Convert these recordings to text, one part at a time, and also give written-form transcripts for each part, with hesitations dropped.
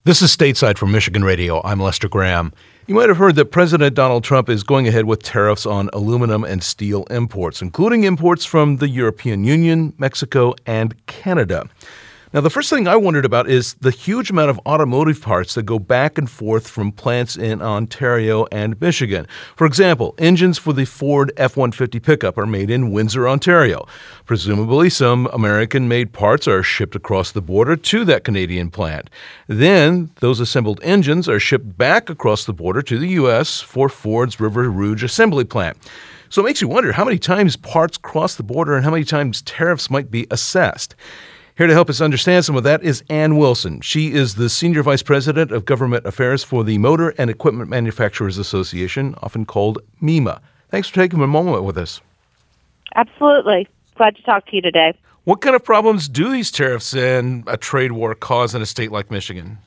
This is Stateside from Michigan Radio. I'm Lester Graham. You might have heard that President Donald Trump is going ahead with tariffs on aluminum and steel imports, including imports from the European Union, Mexico, and Canada. Now, the first thing I wondered about is the huge amount of automotive parts that go back and forth from plants in Ontario and Michigan. For example, engines for the Ford F-150 pickup are made in Windsor, Ontario. Presumably, some American-made parts are shipped across the border to that Canadian plant. Then, those assembled engines are shipped back across the border to the U.S. for Ford's River Rouge assembly plant. So it makes you wonder how many times parts cross the border and how many times tariffs might be assessed. Here to help us understand some of that is Ann Wilson. She is the Senior Vice President of Government Affairs for the Motor and Equipment Manufacturers Association, often called MEMA. Thanks for taking a moment with us. Absolutely. Glad to talk to you today. What kind of problems do these tariffs and a trade war cause in a state like Michigan?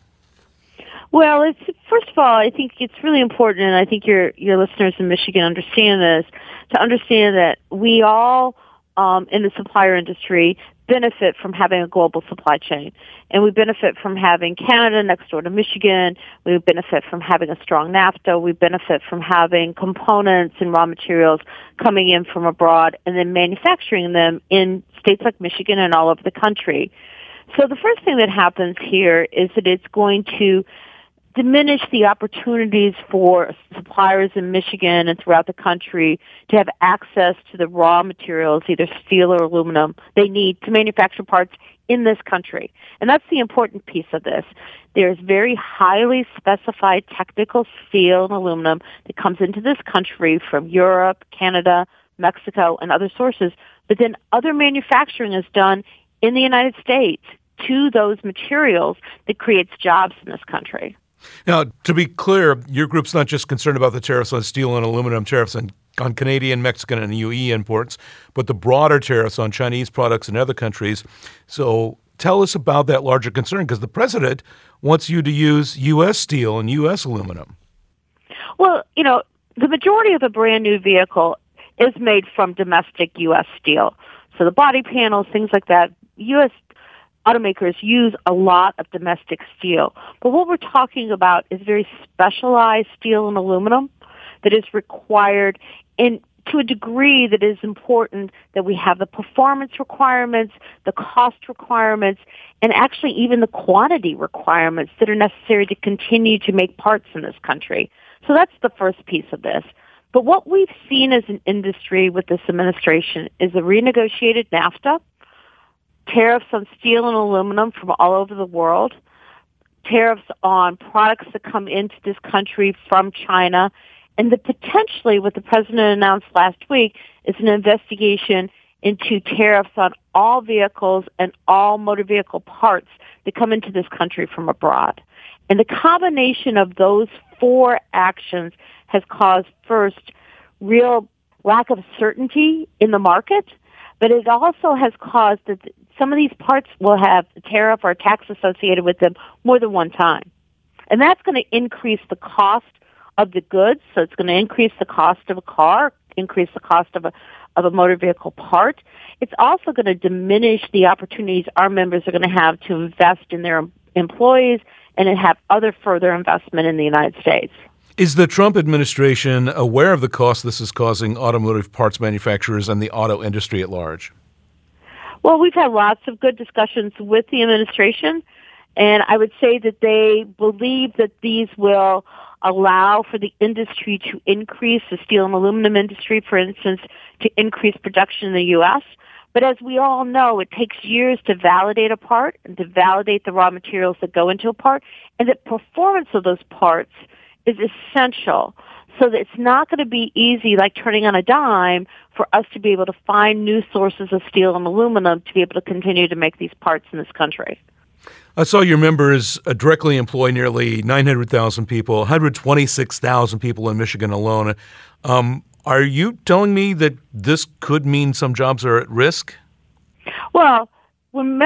Well, first of all, I think it's really important, and I think your listeners in Michigan understand this, to understand that we all in the supplier industry benefit from having a global supply chain. And we benefit from having Canada next door to Michigan. We benefit from having a strong NAFTA. We benefit from having components and raw materials coming in from abroad and then manufacturing them in states like Michigan and all over the country. So the first thing that happens here is that it's going to diminish the opportunities for suppliers in Michigan and throughout the country to have access to the raw materials, either steel or aluminum, they need to manufacture parts in this country. And that's the important piece of this. There's very highly specified technical steel and aluminum that comes into this country from Europe, Canada, Mexico, and other sources. But then other manufacturing is done in the United States to those materials that creates jobs in this country. Now, to be clear, your group's not just concerned about the tariffs on steel and aluminum, tariffs on Canadian, Mexican, and UE imports, but the broader tariffs on Chinese products in other countries. So tell us about that larger concern, because the president wants you to use U.S. steel and U.S. aluminum. Well, the majority of a brand new vehicle is made from domestic U.S. steel. So the body panels, things like that, U.S. automakers use a lot of domestic steel. But what we're talking about is very specialized steel and aluminum that is required to a degree that is important that we have the performance requirements, the cost requirements, and actually even the quantity requirements that are necessary to continue to make parts in this country. So that's the first piece of this. But what we've seen as an industry with this administration is a renegotiated NAFTA, tariffs on steel and aluminum from all over the world, tariffs on products that come into this country from China, and potentially what the president announced last week is an investigation into tariffs on all vehicles and all motor vehicle parts that come into this country from abroad. And the combination of those four actions has caused, first, real lack of certainty in the market, but it also has caused that some of these parts will have a tariff or a tax associated with them more than one time. And that's going to increase the cost of the goods, so it's going to increase the cost of a car, increase the cost of a motor vehicle part. It's also going to diminish the opportunities our members are going to have to invest in their employees and to have other further investment in the United States. Is the Trump administration aware of the cost this is causing automotive parts manufacturers and the auto industry at large? Well, we've had lots of good discussions with the administration, and I would say that they believe that these will allow for the industry to increase, the steel and aluminum industry, for instance, to increase production in the U.S. But as we all know, it takes years to validate a part and to validate the raw materials that go into a part, and the performance of those parts is essential. So that it's not going to be easy, like turning on a dime, for us to be able to find new sources of steel and aluminum to be able to continue to make these parts in this country. I saw your members directly employ nearly 900,000 people, 126,000 people in Michigan alone. Are you telling me that this could mean some jobs are at risk? Well, when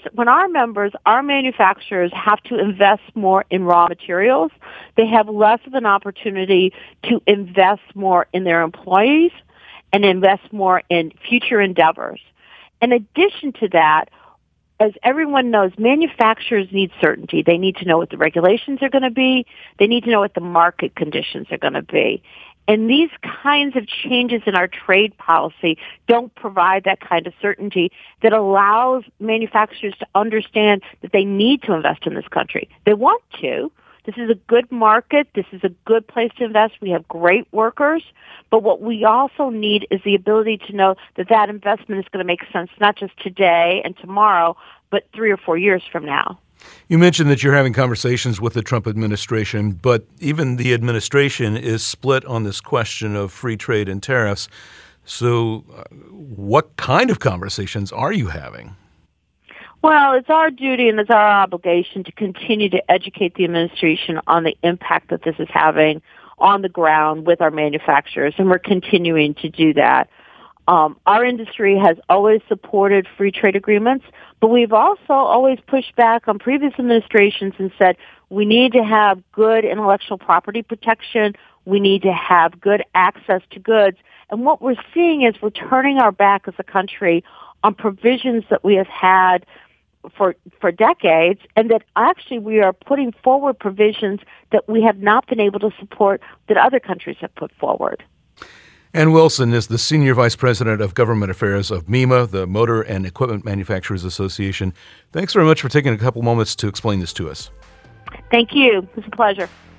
our manufacturers have to invest more in raw materials, they have less of an opportunity to invest more in their employees and invest more in future endeavors. In addition to that, as everyone knows, manufacturers need certainty. They need to know what the regulations are going to be. They need to know what the market conditions are going to be. And these kinds of changes in our trade policy don't provide that kind of certainty that allows manufacturers to understand that they need to invest in this country. They want to. This is a good market. This is a good place to invest. We have great workers. But what we also need is the ability to know that that investment is going to make sense not just today and tomorrow, but 3 or 4 years from now. You mentioned that you're having conversations with the Trump administration, but even the administration is split on this question of free trade and tariffs. So what kind of conversations are you having? Well, it's our duty and it's our obligation to continue to educate the administration on the impact that this is having on the ground with our manufacturers, and we're continuing to do that. Our industry has always supported free trade agreements, but we've also always pushed back on previous administrations and said we need to have good intellectual property protection, we need to have good access to goods. And what we're seeing is we're turning our back as a country on provisions that we have had for decades, and that actually we are putting forward provisions that we have not been able to support that other countries have put forward. Ann Wilson is the Senior Vice President of Government Affairs of MEMA, the Motor and Equipment Manufacturers Association. Thanks very much for taking a couple moments to explain this to us. Thank you. It was a pleasure.